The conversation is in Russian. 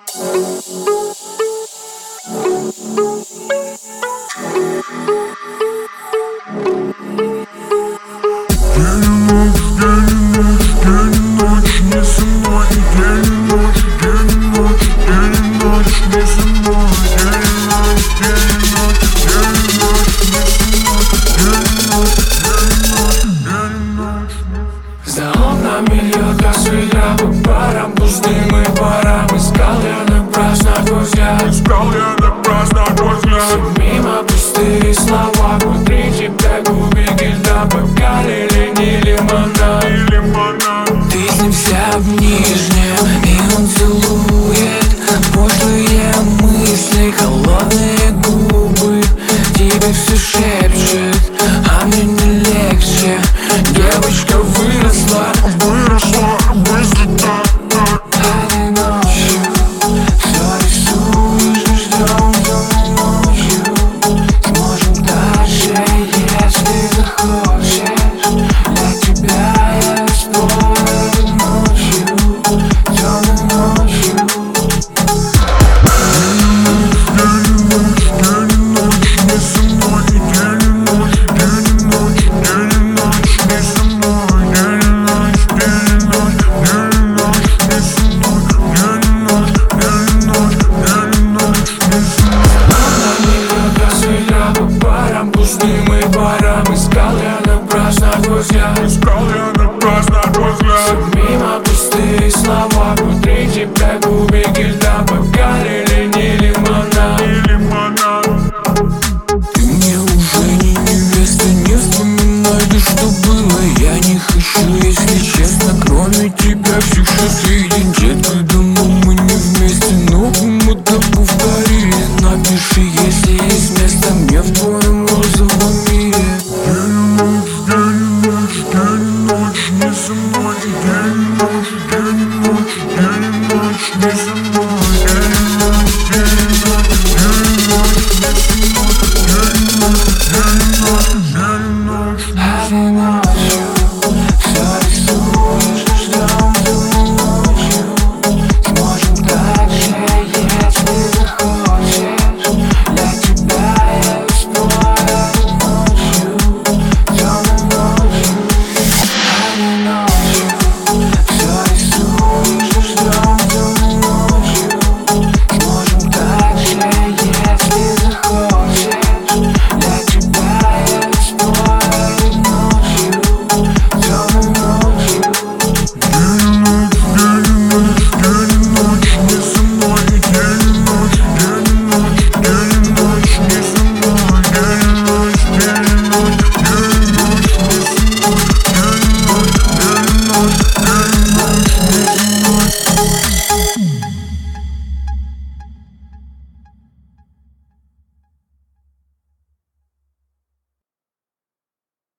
За окнами льет, как свинья по барам, пустым и парам. Искал я напрасно твой взгляд, все мимо пустые слова. Внутри тебя кубики льда, пока не лимонад. Ты с ним вся в нижнем, и он целует пошлые мысли, холодные губы. Тебе все шепчет, а мне не легче. Девочка выросла быстро. А ты ночью все рисуешь и ждем ночью. Сможем дальше, если захочешь. Для тебя я спорю ночью, темной ночью. Пустым и парам. Искал я напрасно твой взгляд, все мимо пустые слова. Внутри тебя кубики льда, пока не лимонад. Ты мне уже не невеста, не вспоминай то, что было. Я не хочу, если честно, кроме тебя всех что виден. Детка, давно мы не вместе, но кому-то повтори. Напиши, если есть место мне в твоем розовом мире. Не со мной, день и ночь, не со мной, день и ночь.